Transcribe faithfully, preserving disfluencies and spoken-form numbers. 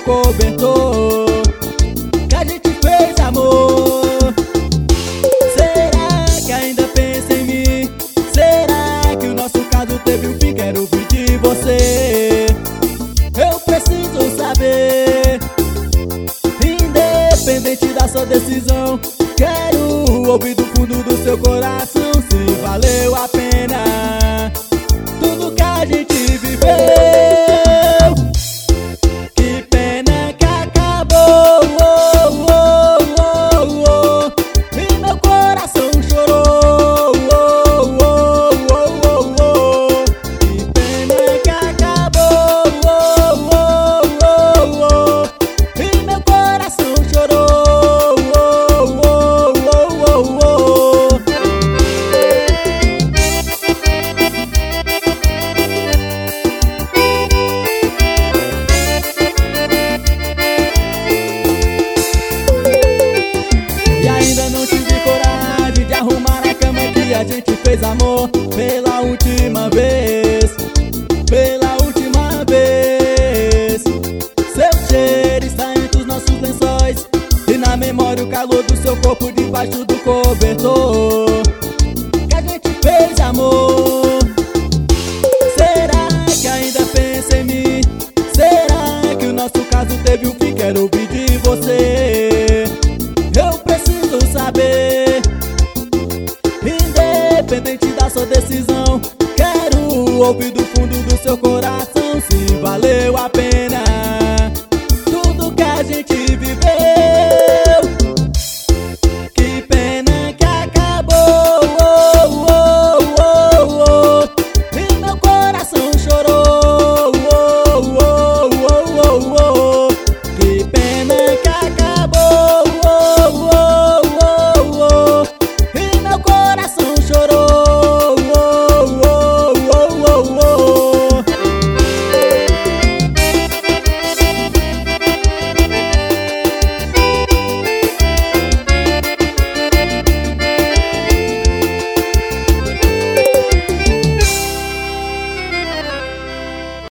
cobertor que a gente fez amor. Será que ainda pensa em mim? Será que o nosso caso teve um fim? Quero ouvir de você. Eu preciso saber, independente da sua decisão. Quero ouvir do fundo do seu coração se valeu a pena tudo que a gente viveu. Que pena que acabou, oh, oh, oh, oh. E meu coração chorou, oh, oh, oh, oh, oh. Que pena que acabou, oh, oh, oh, oh. E meu coração chorou, oh, oh, oh, oh, oh. E ainda não tive coragem de arrumar a cama que a gente fez amor pela última vez, pela última vez. Seu cheiro está entre os nossos lençóis e na memória o calor do seu corpo debaixo do cobertor que a gente fez amor. Será que ainda pensa em mim? Será que o nosso caso teve um fim? Quero ouvir de você. Eu preciso saber.